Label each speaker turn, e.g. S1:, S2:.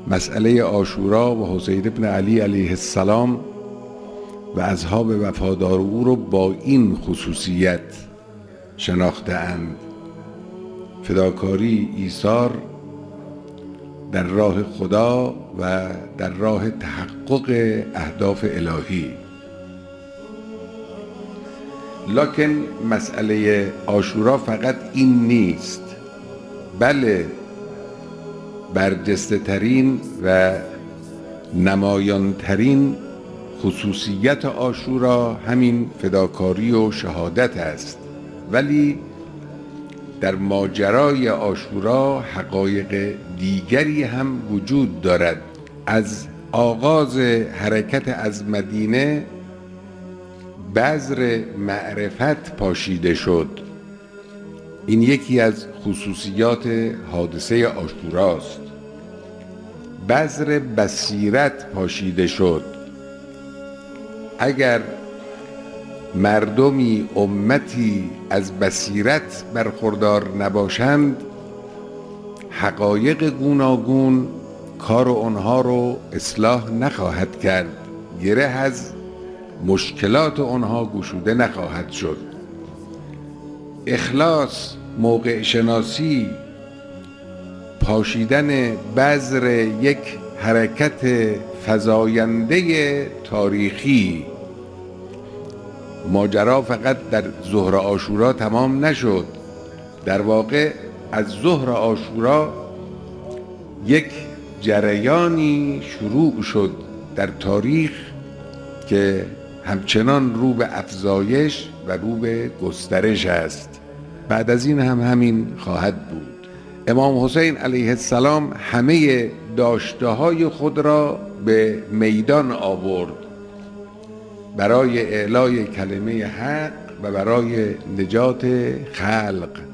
S1: مسئله عاشورا و حسین بن علی علیه السلام و اصحاب وفادار او رو با این خصوصیت شناخته‌اند: فداکاری، ایثار در راه خدا و در راه تحقق اهداف الهی. لکن مسئله عاشورا فقط این نیست، بله برجسته ترین و نمایان ترین خصوصیت عاشورا همین فداکاری و شهادت است. ولی در ماجرای عاشورا حقایق دیگری هم وجود دارد. از آغاز حرکت از مدینه بذر معرفت پاشیده شد. این یکی از خصوصیات حادثه عاشوراست. بذر بصیرت پاشیده شد. اگر مردمی، امتی از بصیرت برخوردار نباشند، حقایق گوناگون کار آنها رو اصلاح نخواهد کرد، گره از مشکلات آنها گشوده نخواهد شد. اخلاص، موقع شناسی، پاشیدن بذر یک حرکت فزاینده تاریخی. ماجرا فقط در ظهر عاشورا تمام نشد. در واقع از ظهر عاشورا یک جریانی شروع شد در تاریخ که همچنان رو به افزایش و رو به گسترش است. بعد از این هم همین خواهد بود. امام حسین علیه السلام همه داشته‌های خود را به میدان آورد برای اعلای کلمه حق و برای نجات خلق.